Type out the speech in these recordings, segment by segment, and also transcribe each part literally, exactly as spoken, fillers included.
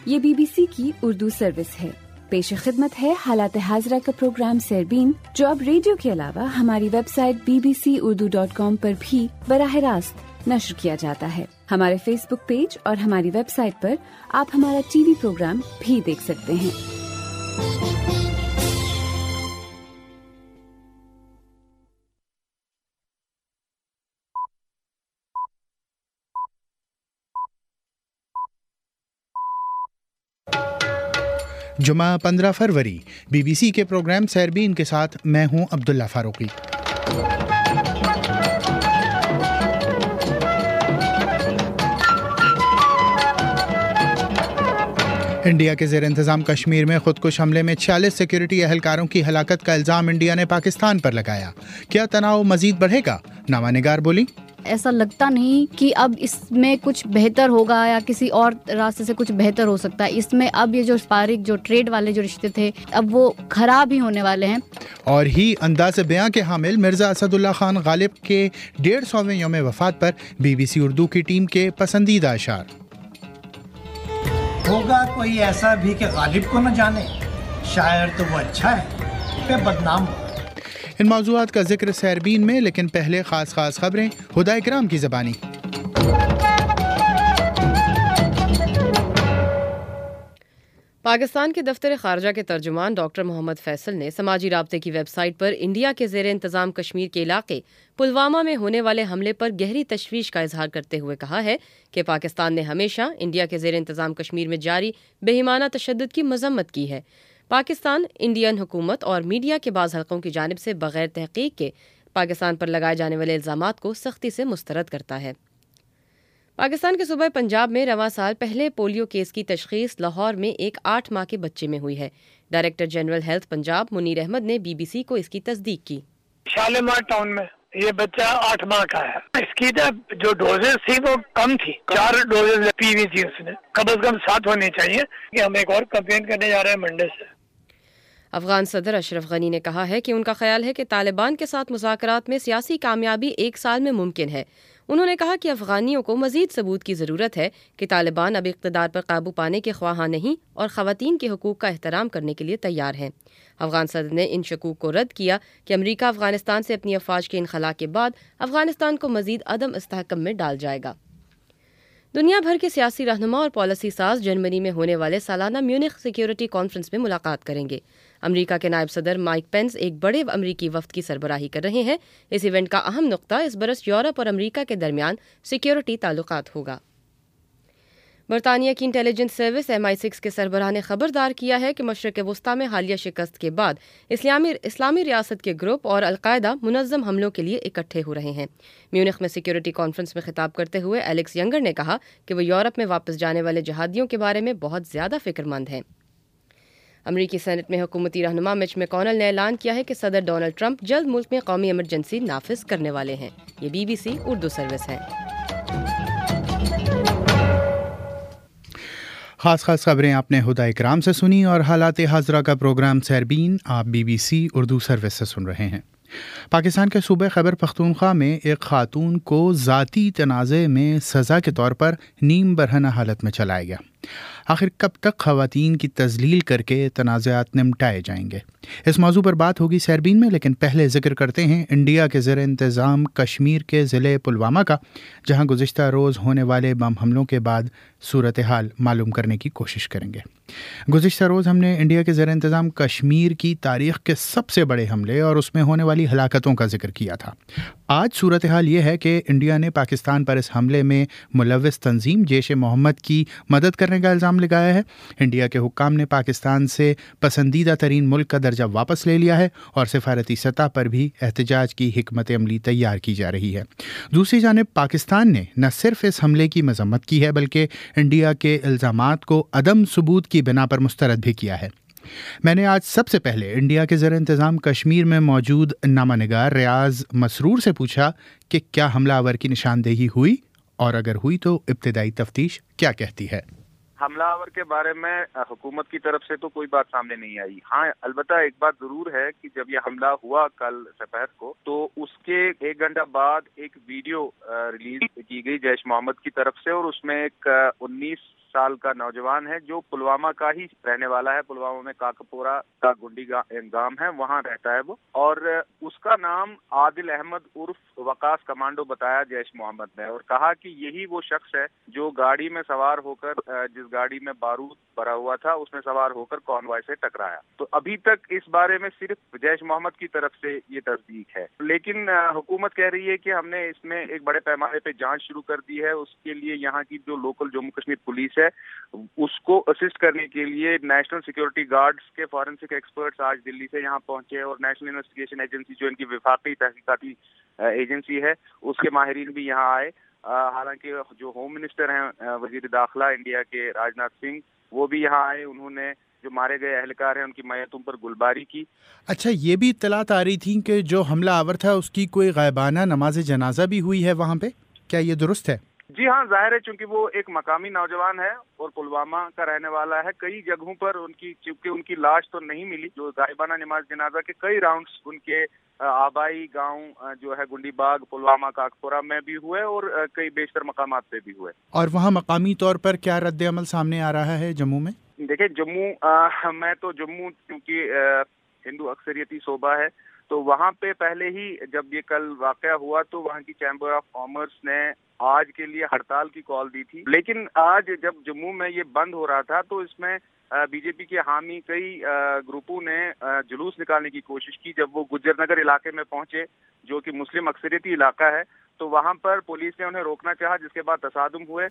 یہ B B سی کی Urdu service ہے۔ پیش خدمت ہے حالات حاضرہ کا پروگرام سیربین، جو اب ریڈیو کے علاوہ ہماری website B B C Urdu dot com پر بھی براہ راست نشر کیا جاتا ہے۔ ہمارے فیس بک پیج اور ہماری ویب سائٹ پر آپ ہمارا ٹی وی پروگرام بھی دیکھ سکتے ہیں۔ جمعہ پندرہ فروری، بی بی سی کے پروگرام سیربین کے ساتھ میں ہوں عبداللہ فاروقی۔ انڈیا کے زیر انتظام کشمیر میں خودکش حملے میں چھیالیس سیکورٹی اہلکاروں کی ہلاکت کا الزام انڈیا نے پاکستان پر لگایا۔ کیا تناؤ مزید بڑھے گا؟ نامہ نگار بولی، ایسا لگتا نہیں کہ اب اس میں کچھ بہتر ہوگا یا کسی اور راستے سے کچھ بہتر ہو سکتا ہے۔ اس میں اب یہ جو سپارک جو ٹریڈ والے جو رشتے تھے اب وہ خراب ہی ہونے والے ہیں۔ اور ہی انداز بیاں کے حامل مرزا اسد اللہ خان غالب کے ڈیڑھ سوویں یوم وفات پر بی بی سی اردو کی ٹیم کے پسندیدہ اشعار۔ ہوگا کوئی ایسا بھی کہ غالب کو نہ جانے، شاعر تو وہ اچھا ہے کہ بدنام ہو۔ ان موضوعات کا ذکر سیربین میں، لیکن پہلے خاص خاص خبریں ہدیٰ اکرام کی زبانی۔ پاکستان کے دفتر خارجہ کے ترجمان ڈاکٹر محمد فیصل نے سماجی رابطے کی ویب سائٹ پر انڈیا کے زیر انتظام کشمیر کے علاقے پلوامہ میں ہونے والے حملے پر گہری تشویش کا اظہار کرتے ہوئے کہا ہے کہ پاکستان نے ہمیشہ انڈیا کے زیر انتظام کشمیر میں جاری بے ایمانہ تشدد کی مذمت کی ہے۔ پاکستان انڈین حکومت اور میڈیا کے بعض حلقوں کی جانب سے بغیر تحقیق کے پاکستان پر لگائے جانے والے الزامات کو سختی سے مسترد کرتا ہے۔ پاکستان کے صوبہ پنجاب میں رواں سال پہلے پولیو کیس کی تشخیص لاہور میں ایک آٹھ ماہ کے بچے میں ہوئی ہے۔ Director general health Punjab Munir Ahmed نے بی بی سی کو اس کی تصدیق کی۔ شالیمار ٹاؤن میں یہ بچہ آٹھ ماہ کا ہے۔ اس کی جو ڈوزز تھی وہ کم تھی، چار ڈوزز پی وی تھی، اس نے کم از کم سات ہونی چاہیے۔ کہ ہم ایک اور کمپین کرنے جا رہے ہیں منڈے سے۔ افغان صدر اشرف غنی نے کہا ہے کہ ان کا خیال ہے کہ طالبان کے ساتھ مذاکرات میں سیاسی کامیابی ایک سال میں ممکن ہے۔ انہوں نے کہا کہ افغانیوں کو مزید ثبوت کی ضرورت ہے کہ طالبان اب اقتدار پر قابو پانے کے خواہاں نہیں اور خواتین کے حقوق کا احترام کرنے کے لیے تیار ہیں۔ افغان صدر نے ان شکوک کو رد کیا کہ امریکہ افغانستان سے اپنی افواج کے انخلاء کے بعد افغانستان کو مزید عدم استحکام میں ڈال جائے گا۔ دنیا بھر کے سیاسی رہنما اور پالیسی ساز جرمنی میں ہونے والے سالانہ میونخ سیکیورٹی کانفرنس میں ملاقات کریں گے۔ امریکہ کے نائب صدر مائک پینس ایک بڑے امریکی وفد کی سربراہی کر رہے ہیں۔ اس ایونٹ کا اہم نقطہ اس برس یورپ اور امریکہ کے درمیان سیکیورٹی تعلقات ہوگا۔ برطانیہ کی intelligence service M I six کے سربراہ نے خبردار کیا ہے کہ مشرق وسطیٰ میں حالیہ شکست کے بعد اسلامی اسلامی ریاست کے گروپ اور القاعدہ منظم حملوں کے لیے اکٹھے ہو رہے ہیں۔ میونخ میں سیکیورٹی کانفرنس میں خطاب کرتے ہوئے ایلیکس ینگر نے کہا کہ وہ یورپ میں واپس جانے والے جہادیوں کے بارے میں بہت زیادہ فکر مند ہیں۔ امریکی سینٹ میں حکومتی رہنما مچ میکونل نے اعلان کیا ہے کہ صدر ڈونلڈ ٹرمپ جلد ملک میں قومی ایمرجنسی نافذ کرنے والے ہیں۔ یہ B B C Urdu service ہے۔ خاص خاص خبریں آپ نے ہدیٰ اکرام سے سنی، اور حالات حاضرہ کا پروگرام سیربین آپ B B C Urdu service سے سن رہے ہیں۔ پاکستان کے صوبہ خیبر پختونخوا میں ایک خاتون کو ذاتی تنازع میں سزا کے طور پر نیم برہنہ حالت میں چلایا گیا۔ آخر کب تک خواتین کی تذلیل کر کے تنازعات نمٹائے جائیں گے؟ اس موضوع پر بات ہوگی سیربین میں، لیکن پہلے ذکر کرتے ہیں انڈیا کے زیر انتظام کشمیر کے ضلع پلوامہ کا، جہاں گزشتہ روز ہونے والے بم حملوں کے بعد صورتحال معلوم کرنے کی کوشش کریں گے۔ گزشتہ روز ہم نے انڈیا کے زیر انتظام کشمیر کی تاریخ کے سب سے بڑے حملے اور اس میں ہونے والی ہلاکتوں کا ذکر کیا تھا۔ آج صورتحال یہ ہے کہ انڈیا نے پاکستان پر اس حملے میں ملوث تنظیم جیش محمد کی مدد کرنے کا الزام لگایا ہے۔ انڈیا کے حکام نے پاکستان سے پسندیدہ ترین ملک کا درجہ واپس لے لیا ہے، اور سفارتی سطح پر بھی احتجاج کی حکمت عملی تیار کی جا رہی ہے۔ دوسری جانب پاکستان نے نہ صرف اس حملے کی مذمت کی ہے، بلکہ انڈیا کے الزامات کو عدم ثبوت کی بنا پر مسترد بھی کیا ہے۔ میں نے آج سب سے پہلے انڈیا کے زیر انتظام کشمیر میں موجود نامہ نگار ریاض مسرور سے پوچھا کہ کیا حملہ آور کی نشاندہی ہوئی، اور اگر ہوئی تو ابتدائی تفتیش کیا کہتی ہے۔ حملہ آور کے بارے میں حکومت کی طرف سے تو کوئی بات سامنے نہیں آئی۔ ہاں البتہ ایک بات ضرور ہے کہ جب یہ حملہ ہوا کل دوپہر کو، تو اس کے ایک گھنٹہ بعد ایک ویڈیو ریلیز کی گئی جیش محمد کی طرف سے، اور اس میں ایک انیس سال کا نوجوان ہے جو پلوامہ کا ہی رہنے والا ہے. پلوامہ میں کاکپورہ کا گنڈی گام ہے, وہاں رہتا ہے وہ, اور اس کا نام عادل احمد عرف وقاص کمانڈو بتایا جیش محمد نے, اور کہا کہ یہی وہ شخص ہے جو گاڑی میں سوار ہو کر, جس گاڑی میں بارود بھرا ہوا تھا اس میں سوار ہو کر کانوائے سے ٹکرایا. تو ابھی تک اس بارے میں صرف جیش محمد کی طرف سے یہ تصدیق ہے, لیکن حکومت کہہ رہی ہے کہ ہم نے اس میں ایک بڑے پیمانے پہ جانچ شروع کر دی ہے. اس کے لیے یہاں کی جو لوکل جموں کشمیر پولیس ہے اس کو اسسٹ کرنے کے لیے نیشنل سیکیورٹی گارڈز کے فورنسک ایکسپرٹس آج دلی سے یہاں پہنچے, اور نیشنل انویسٹیگیشن ایجنسی جو ان کی وفاقی تحقیقاتی ایجنسی ہے اس کے ماہرین بھی یہاں آئے. حالانکہ جو ہوم منسٹر ہیں وزیر داخلہ انڈیا کے راجناتھ سنگھ, وہ بھی یہاں آئے, انہوں نے جو مارے گئے اہلکار ہیں ان کی میتوں پر گلباری کی. اچھا, یہ بھی اطلاعات آ رہی تھیں کہ جو حملہ آور تھا اس کی کوئی غائبانہ نماز جنازہ بھی ہوئی ہے وہاں پہ, کیا یہ درست ہے؟ جی ہاں, ظاہر ہے چونکہ وہ ایک مقامی نوجوان ہے اور پلوامہ کا رہنے والا ہے. کئی جگہوں پر ان کی چونکہ ان کی لاش تو نہیں ملی, جو غائبانہ نماز جنازہ کے کئی راؤنڈز ان کے آبائی گاؤں جو ہے گنڈی باغ, پلوامہ, کاکپورہ میں بھی ہوئے اور کئی بیشتر مقامات پہ بھی ہوئے. اور وہاں مقامی طور پر کیا رد عمل سامنے آ رہا ہے جموں میں؟ دیکھیں جموں میں تو جموں کیونکہ ہندو اکثریتی صوبہ ہے, تو وہاں پہ پہلے ہی جب یہ کل واقعہ ہوا تو وہاں کی چیمبر آف کامرس نے آج کے لیے ہڑتال کی کال دی تھی. لیکن آج جب جموں میں یہ بند ہو رہا تھا تو اس میں بی جے پی کے حامی کئی گروپوں نے جلوس نکالنے کی کوشش کی. جب وہ گجر نگر علاقے میں پہنچے جو کہ مسلم اکثریتی علاقہ ہے, تو وہاں پر پولیس نے انہیں روکنا چاہا, جس کے بعد تصادم ہوئے.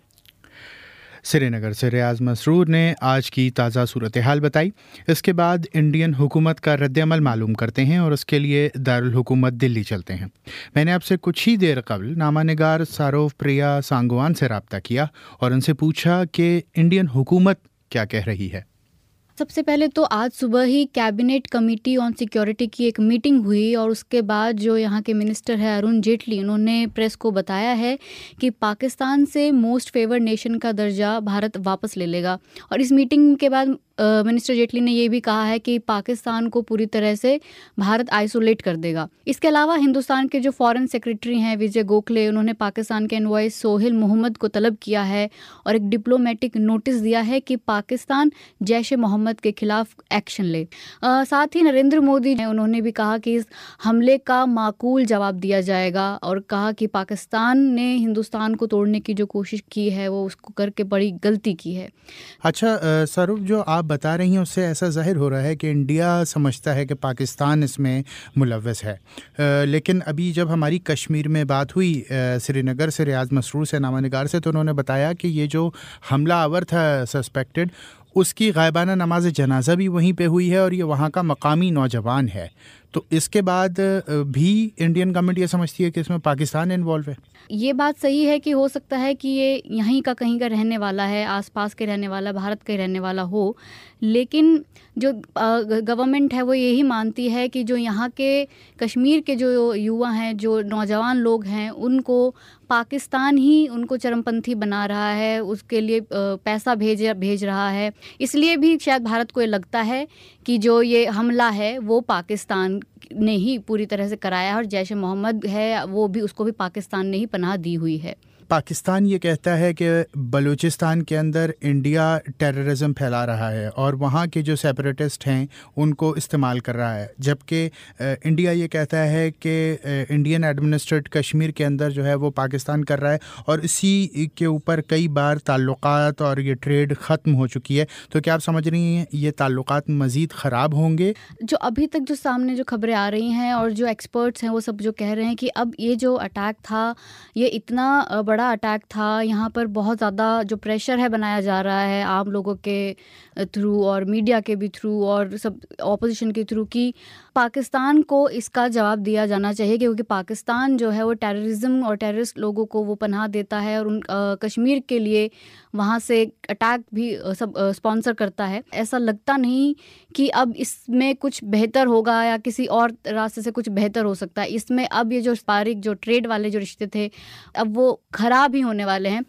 سری نگر سے ریاض مسرور نے آج کی تازہ صورتحال بتائی. اس کے بعد انڈین حکومت کا رد عمل معلوم کرتے ہیں اور اس کے لیے دارالحکومت دلی چلتے ہیں. میں نے آپ سے کچھ ہی دیر قبل نامہ نگار ساروو پریا سانگوان سے رابطہ کیا اور ان سے پوچھا کہ انڈین حکومت کیا کہہ رہی ہے. سب سے پہلے تو آج صبح ہی کیبنٹ کمیٹی آن سیکیورٹی کی ایک میٹنگ ہوئی, اور اس کے بعد جو یہاں کے منسٹر ہے ارون جیٹلی, انہوں نے پریس کو بتایا ہے کہ پاکستان سے موسٹ فیورڈ نیشن کا درجہ بھارت واپس لے لے گا. اور اس میٹنگ کے بعد منسٹر جیٹلی نے یہ بھی کہا ہے کہ پاکستان کو پوری طرح سے بھارت آئسولیٹ کر دے گا. اس کے علاوہ ہندوستان کے جو فارن سیکرٹری ہیں وجے گوکھلے, انہوں نے پاکستان کے انوائس سہیل محمد کو طلب کیا ہے اور ایک ڈپلومیٹک نوٹس دیا ہے کہ پاکستان جیش محمد کے خلاف ایکشن لے. ساتھ ہی نریندر مودی نے انہوں نے بھی کہا کہ اس حملے کا معقول جواب دیا جائے گا, اور کہا کہ پاکستان نے ہندوستان کو توڑنے کی جو کوشش کی ہے وہ اس کو کر کے بڑی غلطی کی ہے. اچھا سروپ, جو آپ بتا رہی ہیں اس سے ایسا ظاہر ہو رہا ہے کہ انڈیا سمجھتا ہے کہ پاکستان اس میں ملوث ہے, لیکن ابھی جب ہماری کشمیر میں بات ہوئی سری نگر سے ریاض مسرور سے نامہ نگار سے, تو انہوں نے بتایا کہ یہ جو حملہ آور تھا سسپیکٹڈ, اس کی غائبانہ نماز جنازہ بھی وہیں پہ ہوئی ہے اور یہ وہاں کا مقامی نوجوان ہے. تو اس کے بعد بھی انڈین گورنمنٹ یہ سمجھتی ہے کہ اس میں پاکستان انوالو ہے. یہ بات صحیح ہے کہ ہو سکتا ہے کہ یہ یہیں کا کہیں کا رہنے والا ہے, آس پاس کے رہنے والا, بھارت کے رہنے والا ہو, لیکن جو گورنمنٹ ہے وہ یہی مانتی ہے کہ جو یہاں کے کشمیر کے جو یوا ہیں, جو نوجوان لوگ ہیں, ان کو پاکستان ہی ان کو چرم پنتھی بنا رہا ہے, اس کے لیے پیسہ بھیج بھیج رہا ہے. اس لیے بھی شاید بھارت کو یہ لگتا ہے کہ جو یہ حملہ ہے وہ پاکستان نے ہی پوری طرح سے کرایا ہے, اور جیش محمد ہے وہ بھی, اس کو بھی پاکستان نے ہی پناہ دی ہوئی ہے. پاکستان یہ کہتا ہے کہ بلوچستان کے اندر انڈیا ٹیررزم پھیلا رہا ہے اور وہاں کے جو سیپریٹسٹ ہیں ان کو استعمال کر رہا ہے, جبکہ انڈیا یہ کہتا ہے کہ انڈین ایڈمنسٹریٹ کشمیر کے اندر جو ہے وہ پاکستان کر رہا ہے, اور اسی کے اوپر کئی بار تعلقات اور یہ ٹریڈ ختم ہو چکی ہے. تو کیا آپ سمجھ رہی ہیں یہ تعلقات مزید خراب ہوں گے؟ جو ابھی تک جو سامنے جو خبریں آ رہی ہیں اور جو ایکسپرٹس ہیں وہ سب جو کہہ رہے ہیں کہ اب یہ جو اٹیک تھا یہ اتنا بڑا اٹیک تھا, یہاں پر بہت زیادہ جو پریشر ہے بنایا جا رہا ہے عام لوگوں کے تھرو اور میڈیا کے بھی تھرو اور سب اپوزیشن کے تھرو, کی پاکستان کو اس کا جواب دیا جانا چاہیے, کیونکہ پاکستان جو ہے وہ ٹیررزم اور ٹیررسٹ لوگوں کو وہ پناہ دیتا ہے اور ان کشمیر کے لیے وہاں سے اٹیک بھی سب اسپانسر کرتا ہے. ایسا لگتا نہیں کہ اب اس میں کچھ بہتر ہوگا یا کسی اور راستے سے کچھ بہتر ہو سکتا ہے. اس میں اب یہ جو اسپارک جو ٹریڈ والے جو رشتے تھے اب وہ خراب ہی ہونے والے ہیں.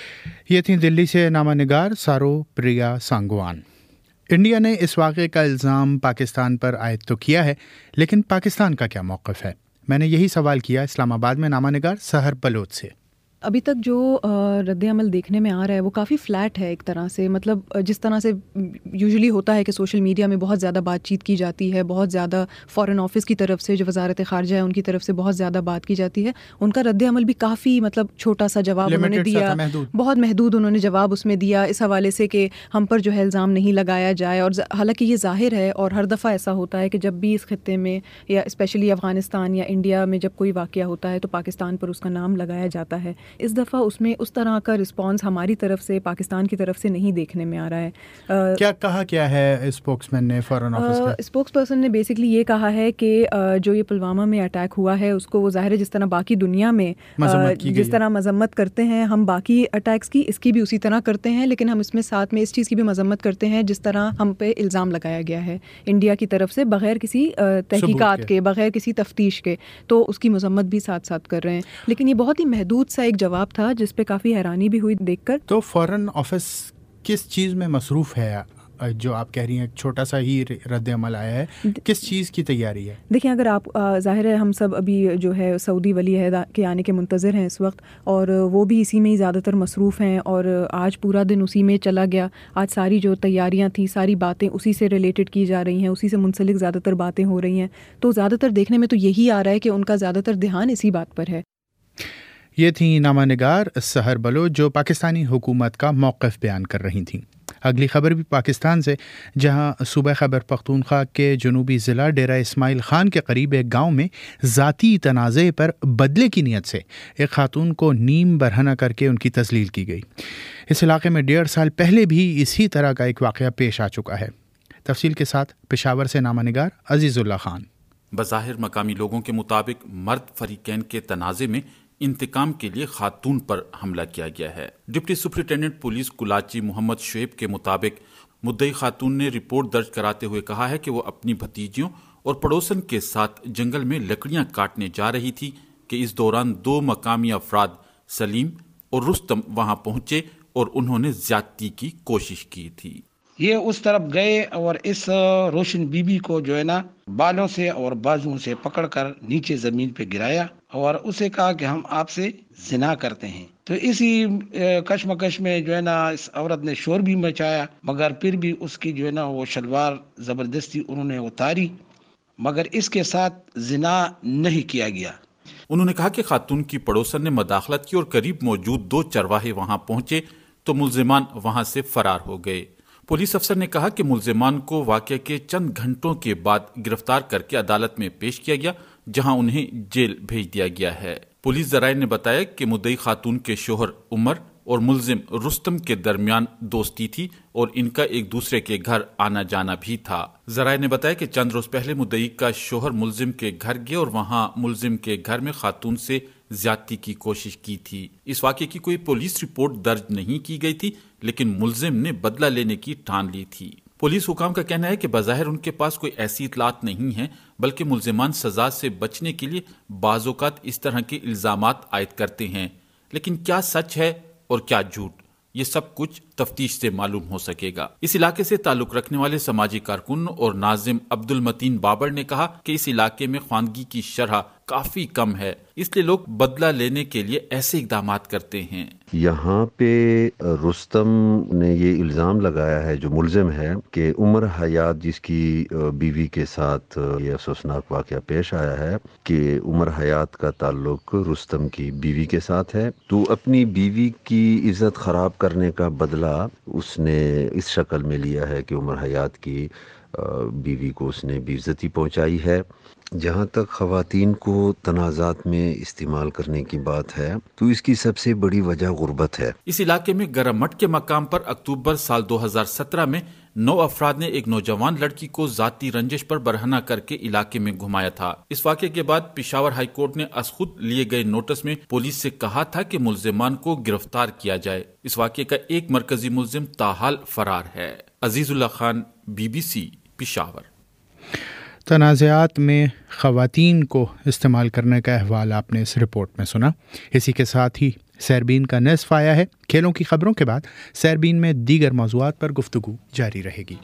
یہ تھی دلی سے نامہ نگار ساروو پریا سانگوان. انڈیا نے اس واقعے کا الزام پاکستان پر عائد تو کیا ہے, لیکن پاکستان کا کیا موقف ہے؟ میں نے یہی سوال کیا اسلام آباد میں نامہ نگار سحر بلوچ سے. ابھی تک جو رد عمل دیکھنے میں آ رہا ہے وہ کافی فلیٹ ہے ایک طرح سے. مطلب جس طرح سے یوزلی ہوتا ہے کہ سوشل میڈیا میں بہت زیادہ بات چیت کی جاتی ہے, بہت زیادہ فارن آفس کی طرف سے جو وزارت خارجہ ہے ان کی طرف سے بہت زیادہ بات کی جاتی ہے, ان کا رد عمل بھی کافی مطلب چھوٹا سا جواب انہوں نے دیا, بہت محدود انہوں نے جواب اس میں دیا اس حوالے سے کہ ہم پر جو ہے الزام نہیں لگایا جائے. اور حالانکہ یہ ظاہر ہے اور ہر دفعہ ایسا ہوتا ہے کہ جب بھی اس خطے میں یا اسپیشلی افغانستان یا انڈیا میں جب کوئی واقعہ ہوتا ہے تو پاکستان پر اس کا نام لگایا جاتا ہے. اس دفعہ اس میں اس طرح کا رسپانس ہماری طرف سے پاکستان کی طرف سے نہیں دیکھنے میں آ رہا ہے. کیا کہا کیا ہے اسپوکس مین نے فارن آفس کا؟ اسپوکس پرسن نے بیسکلی یہ کہا ہے کہ جو یہ پلوامہ میں اٹیک ہوا ہے اس کو وہ ظاہر ہے جس طرح باقی دنیا میں جس طرح مذمت کرتے ہیں ہم باقی اٹیکس کی, اس کی بھی اسی طرح کرتے ہیں, لیکن ہم اس میں ساتھ میں اس چیز کی بھی مذمت کرتے ہیں جس طرح ہم پہ الزام لگایا گیا ہے انڈیا کی طرف سے بغیر کسی تحقیقات کے, بغیر کسی تفتیش کے, تو اس کی مذمت بھی ساتھ ساتھ کر رہے ہیں. لیکن یہ بہت ہی محدود سا ایک جواب تھا جس پہ کافی حیرانی بھی ہوئی دیکھ کر. تو فارن آفس کس چیز میں مصروف ہے جو آپ کہہ رہی ہیں چھوٹا سا ہی رد عمل آیا ہے, کس چیز کی تیاری ہے؟ دیکھیں اگر آپ ظاہر ہے ہم سب ابھی جو ہے سعودی ولی عہد کے آنے کے منتظر ہیں اس وقت, اور وہ بھی اسی میں ہی زیادہ تر مصروف ہیں اور آج پورا دن اسی میں چلا گیا. آج ساری جو تیاریاں تھیں ساری باتیں اسی سے ریلیٹڈ کی جا رہی ہیں, اسی سے منسلک زیادہ تر باتیں ہو رہی ہیں. تو زیادہ تر دیکھنے میں تو یہی آ رہا ہے کہ ان کا زیادہ تر دھیان اسی بات پر ہے. یہ تھیں نامہ نگار سحر بلوچ جو پاکستانی حکومت کا موقف بیان کر رہی تھیں. اگلی خبر بھی پاکستان سے, جہاں صوبہ خیبر پختونخوا کے جنوبی ضلع ڈیرہ اسماعیل خان کے قریب ایک گاؤں میں ذاتی تنازع پر بدلے کی نیت سے ایک خاتون کو نیم برہنہ کر کے ان کی تذلیل کی گئی. اس علاقے میں ڈیڑھ سال پہلے بھی اسی طرح کا ایک واقعہ پیش آ چکا ہے. تفصیل کے ساتھ پشاور سے نامہ نگار عزیز اللہ خان. بظاہر مقامی لوگوں کے مطابق مرد فریقین کے تنازع میں انتقام کے لیے خاتون پر حملہ کیا گیا ہے. Deputy superintendent police Kalachi Muhammad Shoaib کے مطابق مدعی خاتون نے رپورٹ درج کراتے ہوئے کہا ہے کہ وہ اپنی بھتیجیوں اور پڑوسن کے ساتھ جنگل میں لکڑیاں کاٹنے جا رہی تھی کہ اس دوران دو مقامی افراد سلیم اور رستم وہاں پہنچے اور انہوں نے زیادتی کی کوشش کی تھی. یہ اس طرف گئے اور اس روشن بی بی کو جو ہے نا بالوں سے اور بازوؤں سے پکڑ کر نیچے زمین پہ گرایا اور اسے کہا کہ ہم آپ سے زنا کرتے ہیں. تو اسی کشمکش میں جو ہے نا اس عورت نے شور بھی مچایا, مگر پھر بھی اس کی جو ہے نا وہ شلوار زبردستی انہوں نے اتاری, مگر اس کے ساتھ زنا نہیں کیا گیا. انہوں نے کہا کہ خاتون کی پڑوسن نے مداخلت کی اور قریب موجود دو چرواہے وہاں پہنچے تو ملزمان وہاں سے فرار ہو گئے. پولیس افسر نے کہا کہ ملزمان کو واقعہ کے چند گھنٹوں کے بعد گرفتار کر کے عدالت میں پیش کیا گیا, جہاں انہیں جیل بھیج دیا گیا ہے. پولیس ذرائع نے بتایا کہ مدعی خاتون کے شوہر عمر اور ملزم رستم کے درمیان دوستی تھی اور ان کا ایک دوسرے کے گھر آنا جانا بھی تھا. ذرائع نے بتایا کہ چند روز پہلے مدعی کا شوہر ملزم کے گھر گیا اور وہاں ملزم کے گھر میں خاتون سے زیادتی کی کوشش کی تھی. اس واقعے کی کوئی پولیس رپورٹ درج نہیں کی گئی تھی, لیکن ملزم نے بدلہ لینے کی ٹھان لی تھی. پولیس حکام کا کہنا ہے کہ بظاہر ان کے پاس کوئی ایسی اطلاعات نہیں ہیں, بلکہ ملزمان سزا سے بچنے کے لیے بعض اوقات اس طرح کے الزامات عائد کرتے ہیں. لیکن کیا سچ ہے اور کیا جھوٹ, یہ سب کچھ تفتیش سے معلوم ہو سکے گا. اس علاقے سے تعلق رکھنے والے سماجی کارکن اور ناظم عبد المتین بابر نے کہا کہ اس علاقے میں خواندگی کی شرح کافی کم ہے, اس لیے لوگ بدلہ لینے کے لیے ایسے اقدامات کرتے ہیں. یہاں پہ رستم نے یہ الزام لگایا ہے جو ملزم ہے کہ عمر حیات جس کی بیوی کے ساتھ یہ افسوسناک واقعہ پیش آیا ہے کہ عمر حیات کا تعلق رستم کی بیوی کے ساتھ ہے, تو اپنی بیوی کی عزت خراب کرنے کا بدلہ اس نے اس شکل میں لیا ہے کہ عمر حیات کی بیوی کو اس نے بے عزتی پہنچائی ہے. جہاں تک خواتین کو تنازعات میں استعمال کرنے کی بات ہے تو اس کی سب سے بڑی وجہ غربت ہے. اس علاقے میں گرم مٹ کے مقام پر اکتوبر سال دو ہزار سترہ میں نو افراد نے ایک نوجوان لڑکی کو ذاتی رنجش پر برہنہ کر کے علاقے میں گھمایا تھا. اس واقعے کے بعد پشاور ہائی کورٹ نے از خود لیے گئے نوٹس میں پولیس سے کہا تھا کہ ملزمان کو گرفتار کیا جائے. اس واقعے کا ایک مرکزی ملزم تاحال فرار ہے. Aziz Ullah Khan, B B C, Peshawar. تنازعات میں خواتین کو استعمال کرنے کا احوال آپ نے اس رپورٹ میں سنا. اسی کے ساتھ ہی سیربین کا نصف آیا ہے. کھیلوں کی خبروں کے بعد سیربین میں دیگر موضوعات پر گفتگو جاری رہے گی.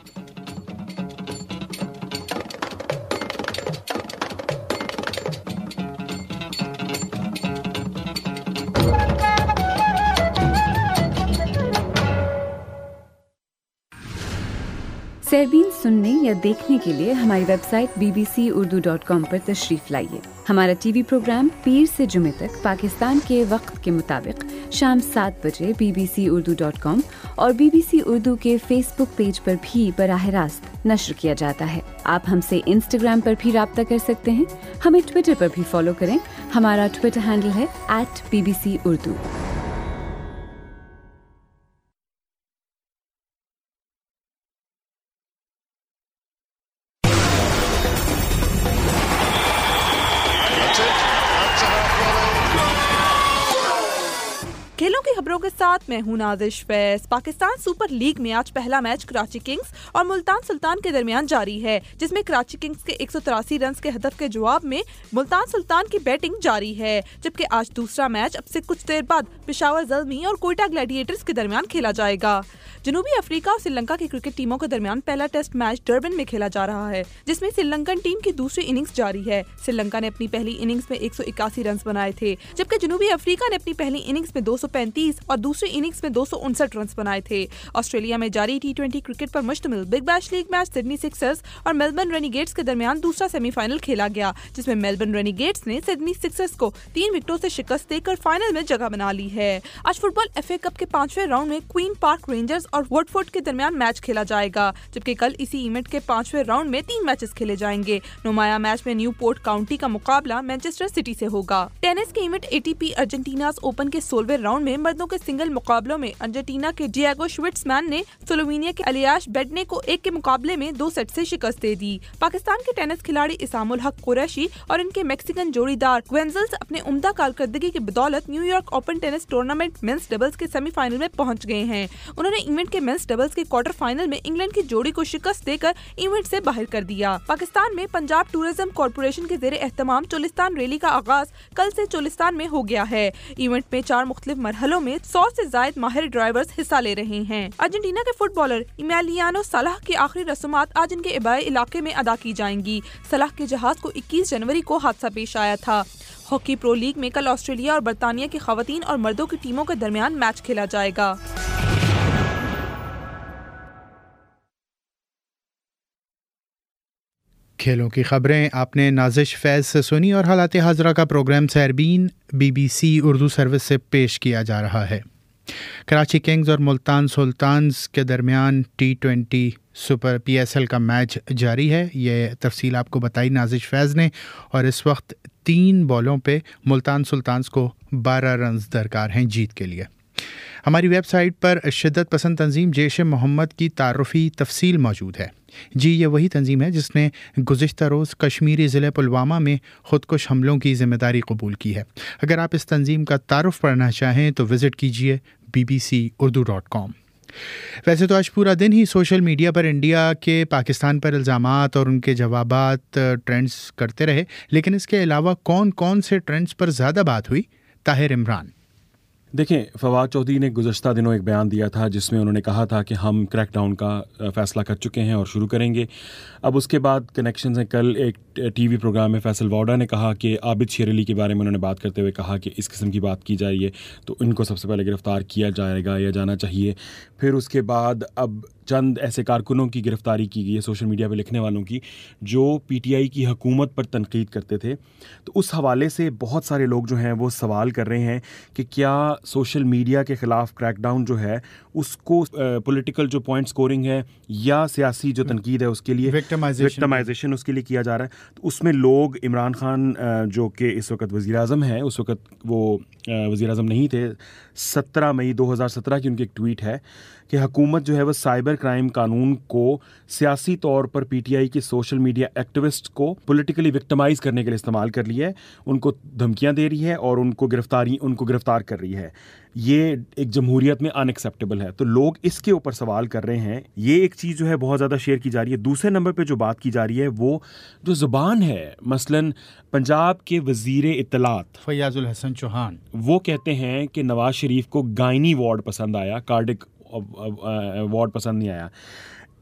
سیربین سننے یا دیکھنے کے لیے ہماری website B B C Urdu dot com پر تشریف لائیے. ہمارا ٹی وی پروگرام پیر سے جمعے تک پاکستان کے وقت کے مطابق شام سات بجے B B C Urdu dot com اور بی بی سی اردو کے فیس بک پیج پر بھی براہ راست نشر کیا جاتا ہے. آپ ہم سے انسٹاگرام پر بھی رابطہ کر سکتے ہیں. ہمیں ٹویٹر پر بھی فالو کریں. ہمارا ٹویٹر ہینڈل ہے at B B C Urdu. کھیلوں کی خبروں کے ساتھ میں ہوں نازش فیض. پاکستان سپر لیگ میں آج پہلا میچ کراچی کنگز اور ملتان سلطان کے درمیان جاری ہے، جس میں کراچی کنگز کے ایک سو تراسی رنز کے ہدف کے جواب میں ملتان سلطان کی بیٹنگ جاری ہے، جبکہ آج دوسرا میچ اب سے کچھ دیر بعد پشاور زلمی اور کوئٹہ گلیڈیٹرز کے درمیان کھیلا جائے گا. جنوبی افریقہ اور سری لنکا کی کرکٹ ٹیموں کے درمیان پہلا ٹیسٹ میچ ڈربن میں کھیلا جا رہا ہے، جس میں سری لنکن ٹیم کی دوسری اننگز جاری ہے. سری لنکا نے اپنی پہلی اننگز میں ایک سو اکاسی رنز بنائے تھے، جبکہ جنوبی افریقہ نے اپنی پہلی اننگز میں دو سو پینتیس اور دوسری اننگز میں دو سو انسٹھ رنز بنائے تھے. آسٹریلیا میں جاری ٹی ٹوینٹی کرکٹ پر مشتمل Big Bash League match Sydney سکسرز اور میلبرن رینیگیٹس کے درمیان دوسرا سیمی فائنل کھیلا گیا، جس میں میلبرن رینیگیٹس نے سڈنی سکسرز کو تین وکٹوں سے شکست دے کر فائنل میں جگہ بنا لی ہے. آج football F A cup کے پانچویں راؤنڈ میں کوئین پارک رینجرز اور ووڈ فورڈ کے درمیان میچ کھیلا جائے گا، جبکہ کل اسی ایونٹ کے پانچویں راؤنڈ میں تین میچز کھیلے جائیں گے. نمایاں میچ میں نیو پورٹ کاؤنٹی کا مقابلہ مانچسٹر سٹی سے ہوگا. ٹینس کے event A T P Argentina's open کے سولہویں راؤنڈ میں مردوں کے سنگل مقابلوں میں ارجنٹینا کے ڈیاگو شویٹسمین نے سلووینیا کے الیاش بیڈنے کو ایک کے مقابلے میں دو سیٹ سے شکست دے دی. پاکستان کے ٹینس کھلاڑی اسام الحق قریشی اور ان کے میکسیکن جوڑی دار گوینزلز اپنے عمدہ کارکردگی کی بدولت New York open tennis tournament men's doubles کے سیمی فائنل میں پہنچ گئے ہیں. انہوں نے ایونٹ کے مینس ڈبلز کے کوارٹر فائنل میں انگلینڈ کی جوڑی کو شکست دے کر ایونٹ سے باہر کر دیا. پاکستان میں پنجاب ٹورزم کارپوریشن کے زیر اہتمام چولستان ریلی کا آغاز کل سے چولستان میں ہو گیا ہے. ایونٹ میں چار مختلف مرحلوں میں سو سے زائد ماہر ڈرائیورز حصہ لے رہے ہیں. ارجنٹینا کے فٹ بالر ایمیلیانو صلاح کی آخری رسومات آج ان کے آبائی علاقے میں ادا کی جائیں گی. صلاح کے جہاز کو اکیس جنوری کو حادثہ پیش آیا تھا. ہاکی پرو لیگ میں کل آسٹریلیا اور برطانیہ کی خواتین اور مردوں کی ٹیموں کے درمیان میچ کھیلا جائے گا. کھیلوں کی خبریں آپ نے نازش فیض سے سنی اور حالات حاضرہ کا programme Sairbeen B B C Urdu service سے پیش کیا جا رہا ہے. کراچی کنگز اور ملتان سلطانز کے درمیان T twenty super P S L کا میچ جاری ہے. یہ تفصیل آپ کو بتائی نازش فیض نے، اور اس وقت تین بالوں پہ ملتان سلطانز کو بارہ رنز درکار ہیں جیت کے لیے. ہماری ویب سائٹ پر شدت پسند تنظیم جیش محمد کی تعارفی تفصیل موجود ہے. جی یہ وہی تنظیم ہے جس نے گزشتہ روز کشمیری ضلع پلوامہ میں خودکش حملوں کی ذمہ داری قبول کی ہے. اگر آپ اس تنظیم کا تعارف پڑھنا چاہیں تو وزٹ کیجیے B B C Urdu dot com. ویسے تو آج پورا دن ہی سوشل میڈیا پر انڈیا کے پاکستان پر الزامات اور ان کے جوابات ٹرینڈز کرتے رہے، لیکن اس کے علاوہ کون کون سے ٹرینڈز پر زیادہ بات ہوئی؟ طاہر عمران. دیکھیں، فواد چودھری نے گزشتہ دنوں ایک بیان دیا تھا جس میں انہوں نے کہا تھا کہ ہم کریک ڈاؤن کا فیصلہ کر چکے ہیں اور شروع کریں گے. اب اس کے بعد کنیکشنز ہیں. کل ایک ٹی وی پروگرام میں فیصل واڈا نے کہا کہ عابد شیر علی کے بارے میں انہوں نے بات کرتے ہوئے کہا کہ اس قسم کی بات کی جا رہی ہے تو ان کو سب سے پہلے گرفتار کیا جائے گا یا جانا چاہیے. پھر اس کے بعد اب چند ایسے کارکنوں کی گرفتاری کی گئی ہے سوشل میڈیا پہ لکھنے والوں کی جو پی ٹی آئی کی حکومت پر تنقید کرتے تھے. تو اس حوالے سے بہت سارے لوگ جو ہیں وہ سوال کر رہے ہیں کہ کیا سوشل میڈیا کے خلاف کریک ڈاؤن جو ہے اس کو پولیٹیکل جو پوائنٹ سکورنگ ہے یا سیاسی جو تنقید ہے اس کے لیے وکٹمائزیشن اس کے لیے کیا جا رہا ہے. تو اس میں لوگ عمران خان جو کہ اس وقت وزیر اعظم ہے، اس وقت وہ وزیر اعظم نہیں تھے، سترہ مئی دو ہزار سترہ کی ان کی ایک ٹویٹ ہے کہ حکومت جو ہے وہ سائبر کرائم قانون کو سیاسی طور پر پی ٹی آئی کے سوشل میڈیا ایکٹیوسٹ کو پولیٹیکلی وکٹمائز کرنے کے لیے استعمال کر رہی ہے، ان کو دھمکیاں دے رہی ہے اور ان کو گرفتاری ان کو گرفتار کر رہی ہے. یہ ایک جمہوریت میں ان ایکسیپٹیبل ہے. تو لوگ اس کے اوپر سوال کر رہے ہیں. یہ ایک چیز جو ہے بہت زیادہ شیئر کی جا رہی ہے. دوسرے نمبر پہ جو بات کی جا رہی ہے وہ جو زبان ہے، مثلاً پنجاب کے وزیر اطلاعات فیاض الحسن چوہان وہ کہتے ہیں کہ نواز شریف کو گائنی وارڈ پسند آیا، کارڈک وارڈ پسند نہیں آیا.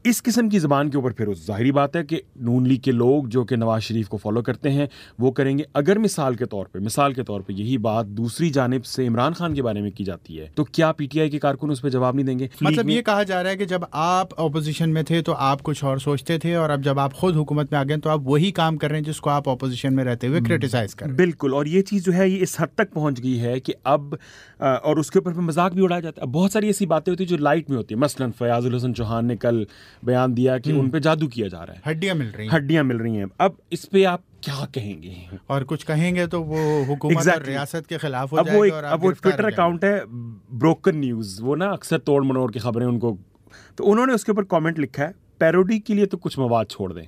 اس قسم کی زبان کے اوپر پھر ظاہری بات ہے کہ نون لیگ کے لوگ جو کہ نواز شریف کو فالو کرتے ہیں وہ کریں گے. اگر مثال کے طور پہ مثال کے طور پہ یہی بات دوسری جانب سے عمران خان کے بارے میں کی جاتی ہے تو کیا پی ٹی آئی کے کارکن اس پہ جواب نہیں دیں گے؟ مطلب یہ کہا جا رہا ہے کہ جب آپ اپوزیشن میں تھے تو آپ کچھ اور سوچتے تھے اور اب جب آپ خود حکومت میں آ گئے تو آپ وہی کام کر رہے ہیں جس کو آپ اپوزیشن میں رہتے ہوئے کرٹیسائز کر رہے ہیں. بالکل. اور یہ چیز جو ہے یہ اس حد تک پہنچ گئی ہے کہ اب اور اس کے اوپر مذاق بھی اڑایا جاتا ہے. بہت ساری ایسی باتیں ہوتی ہیں جو لائٹ میں ہوتی ہیں. مثلاً فیاض الحسن چوہان نے کل بیان دیا کہ ان پہ جادو کیا جا رہا ہے, ہڈیاں مل رہی ہیں ہڈیاں مل رہی ہیں. اب اس پہ آپ کیا کہیں گے؟ اور کچھ کہیں گے تو وہ حکومت exactly. اور ریاست کے خلاف ہو جائے گا. اور اب وہ ٹویٹر اکاؤنٹ ہے بروکن نیوز, وہ نا اکثر توڑ منوڑ کی خبریں ان کو, تو انہوں نے اس کے اوپر کامنٹ لکھا ہے پیروڈی کے لیے تو کچھ مواد چھوڑ دیں.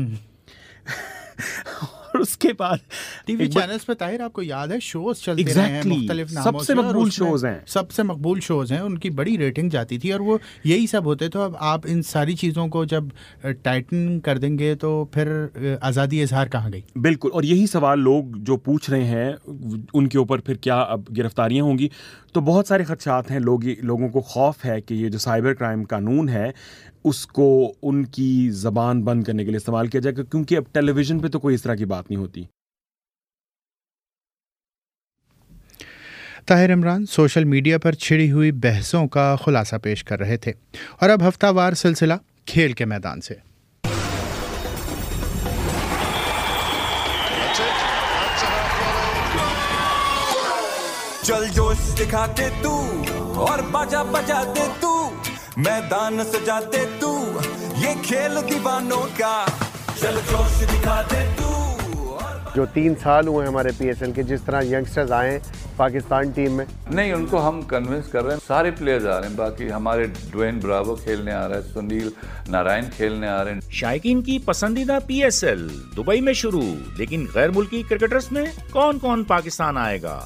اور اس کے بعد ٹی وی چینلز پہ طاہر آپ کو یاد ہے شوز چلتے exactly. رہے ہیں مختلف ناموں سے, سب سے مقبول شوز ہیں سب سے مقبول شوز ہیں, ان کی بڑی ریٹنگ جاتی تھی اور وہ یہی سب ہوتے. تو اب آپ ان ساری چیزوں کو جب ٹائٹن کر دیں گے تو پھر آزادی اظہار کہاں گئی؟ بالکل. اور یہی سوال لوگ جو پوچھ رہے ہیں ان کے اوپر پھر کیا اب گرفتاریاں ہوں گی؟ تو بہت سارے خدشات ہیں. لوگ لوگوں کو خوف ہے کہ یہ جو سائبر کرائم قانون ہے اس کو ان کی زبان بند کرنے کے لیے استعمال کیا جائے گا, کیونکہ اب ٹیلی ویژن پہ تو کوئی اس طرح کی بات نہیں ہوتی. طاہر عمران سوشل میڈیا پر چھڑی ہوئی بحثوں کا خلاصہ پیش کر رہے تھے. اور اب ہفتہ وار سلسلہ کھیل کے میدان سے. چل جوش دکھا کے تو اور بجا بجا دے تو, میدان سجا دے تو, یہ کھیل دیوانوں کا, چل جوش دکھا دے تو. جو تین سال ہوئے ہمارے پی ایس ایل کے, جس طرح ینگسٹرز آئے پاکستان ٹیم میں, نہیں ان کو ہم کنونس کر رہے ہیں, سارے پلیئرز آ رہے ہیں. باقی ہمارے ڈوین براوو کھیلنے آ رہا ہے, سنیل نارائن کھیلنے آ رہے ہیں. شائقین کی پسندیدہ پی ایس ایل دبئی میں شروع, لیکن غیر ملکی کرکٹرز میں کون کون پاکستان آئے گا؟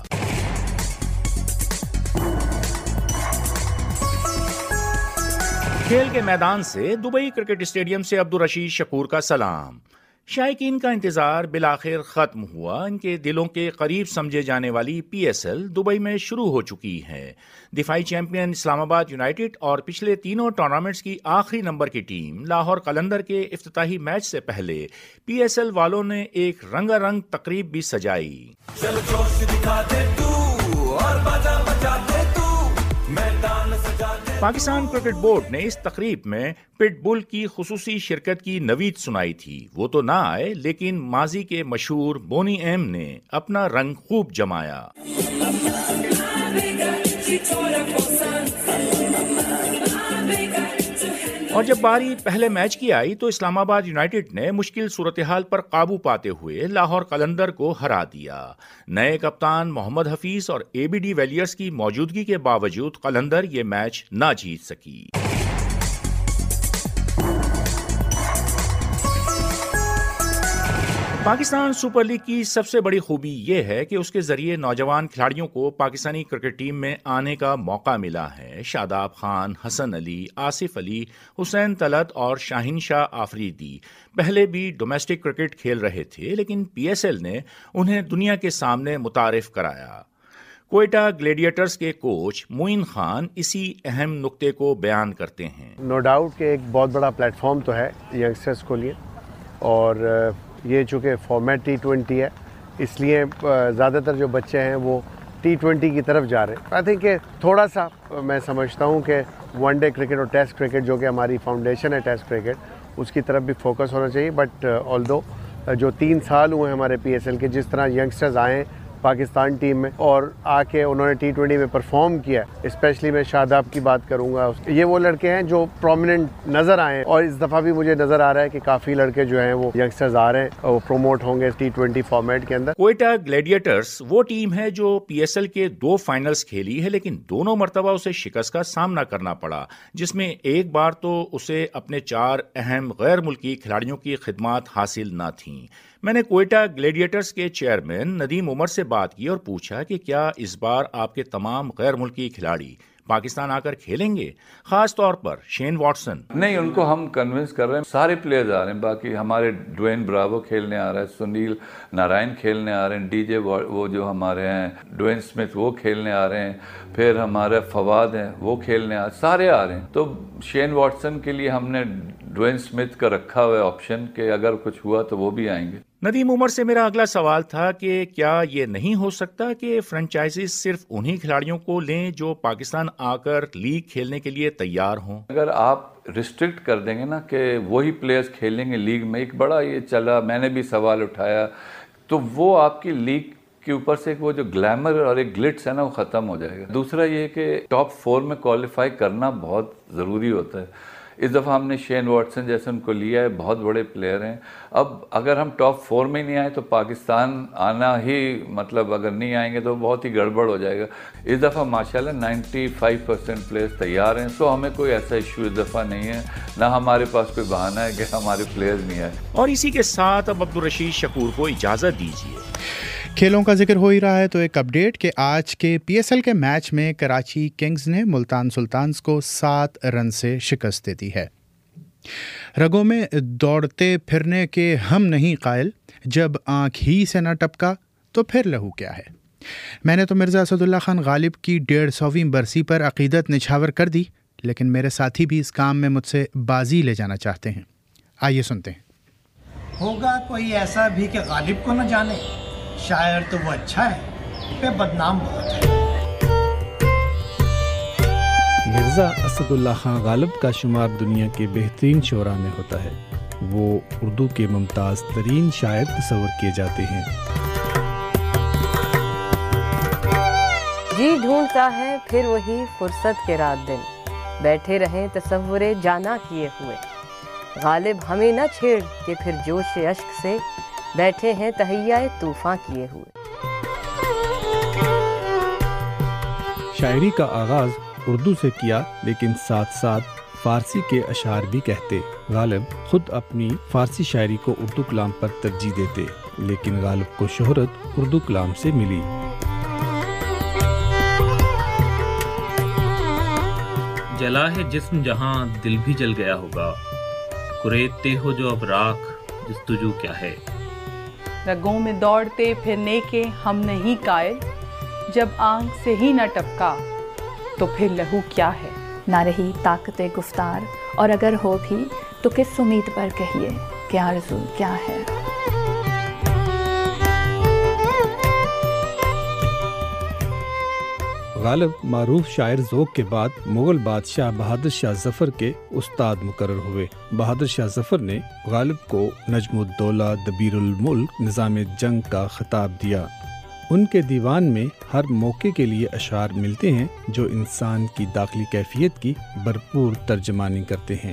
کھیل کے میدان سے دبئی کرکٹ اسٹیڈیم سے عبدالرشید شکور کا سلام. شائقین کا انتظار بالآخر ختم ہوا. ان کے دلوں کے قریب سمجھے جانے والی پی ایس ایل دبئی میں شروع ہو چکی ہے. دفاعی چیمپئن اسلام آباد یونائیٹڈ اور پچھلے تینوں ٹورنامنٹس کی آخری نمبر کی ٹیم لاہور قلندر کے افتتاحی میچ سے پہلے پی ایس ایل والوں نے ایک رنگا رنگ تقریب بھی سجائی. چل جوش دکھا دے تو اور بجا بجا دے تو, میدان سجا دے. پاکستان کرکٹ بورڈ نے اس تقریب میں پٹ بل کی خصوصی شرکت کی نوید سنائی تھی. وہ تو نہ آئے, لیکن ماضی کے مشہور بونی ایم نے اپنا رنگ خوب جمایا. اور جب باری پہلے میچ کی آئی تو اسلام آباد یونائیٹڈ نے مشکل صورتحال پر قابو پاتے ہوئے لاہور قلندر کو ہرا دیا. نئے کپتان محمد حفیظ اور اے بی ڈی ویلیئرز کی موجودگی کے باوجود قلندر یہ میچ نہ جیت سکی. پاکستان سپر لیگ کی سب سے بڑی خوبی یہ ہے کہ اس کے ذریعے نوجوان کھلاڑیوں کو پاکستانی کرکٹ ٹیم میں آنے کا موقع ملا ہے. شاداب خان, حسن علی, آصف علی, حسین طلعت اور شاہین شاہ آفریدی پہلے بھی ڈومیسٹک کرکٹ کھیل رہے تھے, لیکن پی ایس ایل نے انہیں دنیا کے سامنے متعارف کرایا. کوئٹہ گلیڈیٹرز کے کوچ معین خان اسی اہم نقطے کو بیان کرتے ہیں. نو ڈاؤٹ کہ ایک بہت بڑا پلیٹ فارم تو ہے ینگسٹرز کو لیے, اور یہ چونکہ فارمیٹ ٹی ٹوینٹی ہے اس لیے زیادہ تر جو بچے ہیں وہ ٹی ٹوینٹی کی طرف جا رہے ہیں. آئی تھنک کہ تھوڑا سا میں سمجھتا ہوں کہ ون ڈے کرکٹ اور ٹیسٹ کرکٹ جو کہ ہماری فاؤنڈیشن ہے ٹیسٹ کرکٹ, اس کی طرف بھی فوکس ہونا چاہیے. بٹ آلدو جو تین سال ہوئے ہمارے پی ایس ایل کے, جس طرح ینگسٹرز آئے پاکستان ٹیم میں اور آ کے انہوں نے ٹی ٹوینٹی میں پرفارم کیا, اسپیشلی میں شاداب کی بات کروں گا. یہ وہ لڑکے ہیں جو پرومیننٹ نظر آئے ہیں, اور اس دفعہ بھی مجھے نظر آ رہا ہے کہ کافی لڑکے جو ہیں وہ ینگسٹرز آ رہے ہیں, وہ پروموٹ ہوں گے ٹی ٹوینٹی فارمیٹ کے اندر. کوئٹہ گلیڈیٹرز وہ ٹیم ہے جو پی ایس ایل کے دو فائنلز کھیلی ہے, لیکن دونوں مرتبہ اسے شکست کا سامنا کرنا پڑا, جس میں ایک بار تو اسے اپنے چار اہم غیر ملکی کھلاڑیوں کی خدمات حاصل نہ تھیں. میں نے کوئٹہ گلیڈیٹرز کے چیئرمین ندیم عمر سے بات کی اور پوچھا کہ کیا اس بار آپ کے تمام غیر ملکی کھلاڑی पाकिस्तान आकर खेलेंगे, खास तौर पर शेन वॉटसन? नहीं, उनको हम कन्विंस कर रहे हैं, सारे प्लेयर्स आ रहे हैं, बाकी हमारे ड्वेन ब्रावो खेलने आ रहा है, सुनील नारायण खेलने आ रहे हैं, डीजे वो जो हमारे हैं ड्वेन स्मिथ वो खेलने आ रहे हैं, फिर हमारे फवाद हैं वो खेलने आ सारे आ रहे हैं। तो शेन वॉटसन के लिए हमने ड्वेन स्मिथ का रखा हुआ है ऑप्शन कि अगर कुछ हुआ तो वो भी आएंगे। नदीम उमर से मेरा अगला सवाल था कि क्या ये नहीं हो सकता कि फ्रेंचाइजीज सिर्फ उन्हीं खिलाड़ियों को लें जो पाकिस्तान आकर लीग खेलने के लिए तैयार हों? अगर आप रिस्ट्रिक्ट कर देंगे ना कि वही प्लेयर्स खेलेंगे लीग में, एक बड़ा ये चला, मैंने भी सवाल उठाया, तो वो आपकी लीग के ऊपर से एक वो जो ग्लैमर और एक ग्लिट्स है ना वो ख़त्म हो जाएगा। दूसरा ये कि टॉप फोर में क्वालिफाई करना बहुत ज़रूरी होता है। इस दफ़ा हमने शेन वॉटसन जैसे उनको लिया है, बहुत बड़े प्लेयर हैं। अब अगर हम टॉप फोर में नहीं आए तो पाकिस्तान आना ही, मतलब अगर नहीं आएंगे तो बहुत ही गड़बड़ हो जाएगा। इस दफ़ा माशाल्लाह पचानवे परसेंट प्लेयर्स तैयार हैं, तो हमें कोई ऐसा इशू इस दफ़ा नहीं है, ना हमारे पास कोई बहाना है कि हमारे प्लेयर्स नहीं आए। और इसी के साथ अब अब्दुल रशीद शकूर को इजाज़त दीजिए। खेलों का जिक्र हो ही रहा है तो एक अपडेट कि आज के पीएसएल के मैच में कराची किंग्स ने मुल्तान सुल्तान्स को सात रन से शिकस्त दे दी है। रगों में दौड़ते फिरने के हम नहीं कायल, जब आँख ही से न टपका तो फिर लहू क्या है। मैंने तो मिर्ज़ा असदुल्ला खान गालिब की डेढ़ सौवीं बरसी पर अक़ीदत निछावर कर दी, लेकिन मेरे साथी भी इस काम में मुझसे बाजी ले जाना चाहते हैं। आइए सुनते हैं। होगा कोई ऐसा भी कि गालिब को न जाने, शायर तो वो अच्छा है पे बदनाम बहुत है। मिर्ज़ा असदुल्ला खान गालिब का शुमार दुनिया के बेहतरीन शोरा में होता है। वो उर्दू के मुमताज़ तरीन शायर तस्वर किए जाते हैं। जी ढूंढता है फिर वही फुर्सत के रात दिन, बैठे रहें तसव्वुरे जाना किए हुए। गालिब हमें न छेड़ के फिर जोश अश्क से, बैठे हैं तहैया तूफान किए हुए। शायरी का आगाज़ उर्दू से किया, लेकिन साथ साथ फ़ारसी के अशार भी कहते। गालिब खुद अपनी फ़ारसी शायरी को उर्दू कलाम पर तरजीह देते, लेकिन गालिब को शोहरत उर्दू कलाम से मिली। जला है जिस्म जहाँ दिल भी जल गया होगा, कुरेदते हो जो अब राख जस्तुजू क्या है। रगों में दौड़ते फिरने के हम नहीं कायल, जब आँख से ही न टपका तो फिर लहू क्या है। ना रही ताकत गुफ्तार, और अगर हो भी तो किस उम्मीद पर कहिए कि आरज़ू क्या है। गालिब मारूफ शायर ज़ोक के बाद मुग़ल बादशाह बहादुर शाह ज़फ़र के उस्ताद मुकर्रर हुए। बहादुर शाह ज़फ़र ने गालिब को नजमुद्दौला दबीरुल मुल्क निज़ाम जंग का खिताब दिया। उनके दीवान में हर मौके के लिए अशार मिलते हैं जो इंसान की दाखिली कैफियत की भरपूर तर्जमानी करते हैं।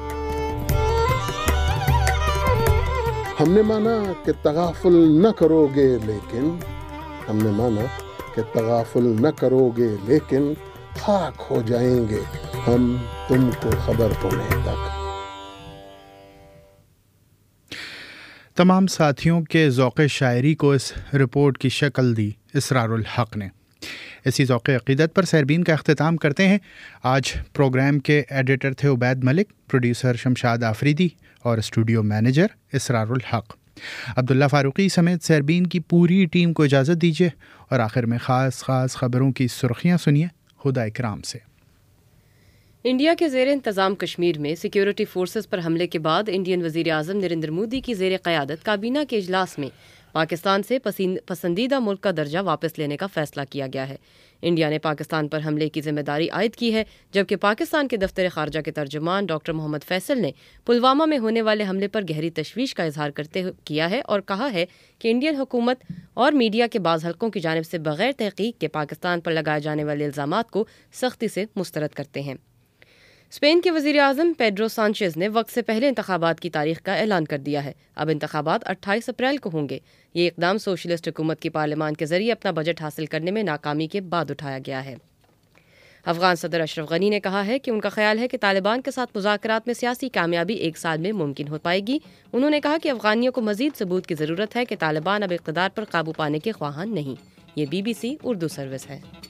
हमने माना कि तगाफुल न करोगे, लेकिन हमने माना कि तगाफुल न करोगे, लेकिन खाक हो जाएंगे हम तुमको खबर होने तक। तमाम साथियों के ज़ौक़े शायरी को इस रिपोर्ट की शक्ल दी इसरारुल हक ने। इसी ज़ौक़े अक़ीदत पर सैरबीन का अख्तिताम करते हैं। आज प्रोग्राम के एडिटर थे उबैद मलिक, प्रोड्यूसर शमशाद आफरीदी और स्टूडियो मैनेजर इसरारुल हक। अब्दुल्ला फ़ारूक़ी समेत सैरबीन की पूरी टीम को इजाज़त दीजिए और आखिर में ख़ास ख़ास ख़बरों की सुर्खियाँ सुनिए खुदा इकराम से। इंडिया के ज़ेर इंतज़ाम कश्मीर में सिक्योरिटी फोर्सेस पर हमले के बाद इंडियन वज़ीर आज़म नरेंद्र मोदी की ज़ेर क़यादत काबीना के इजलास में पाकिस्तान से पसंदीदा मुल्क का दर्जा वापस लेने का फ़ैसला किया गया है। इंडिया ने पाकिस्तान पर हमले की जिम्मेदारी आयद की है, जबकि पाकिस्तान के दफ्तर ख़ारजा के तर्जुमान डॉक्टर मोहम्मद फैसल ने पुलवामा में होने वाले हमले पर गहरी तशवीश का इजहार करते किया है और कहा है कि इंडियन हुकूमत और मीडिया के बाज़ हलकों की जानिब से बग़ैर तहक़ीक़ के पाकिस्तान पर लगाए जाने वाले इल्ज़ामात को सख्ती से मुस्तरद करते हैं। स्पेन के वज़ीर आज़म पेड्रो सांचेज़ ने वक्त से पहले इंतखाबात की तारीख का ऐलान कर दिया है। अब इंतखाबात अट्ठाईस अप्रैल को होंगे। ये इक़दाम सोशलिस्ट हुकूमत की पार्लियामान के ज़रिए अपना बजट हासिल करने में नाकामी के बाद उठाया गया है। अफ़गान सदर अशरफ गनी ने कहा है कि उनका ख्याल है कि तालिबान के साथ मुज़ाकरात में सियासी कामयाबी एक साल में मुमकिन हो पाएगी। उन्होंने कहा कि अफ़गानियों को मज़ीद सबूत की ज़रूरत है कि तालिबान अब इक़्तिदार पर काबू पाने के ख्वाहान नहीं। ये B B C Urdu service है।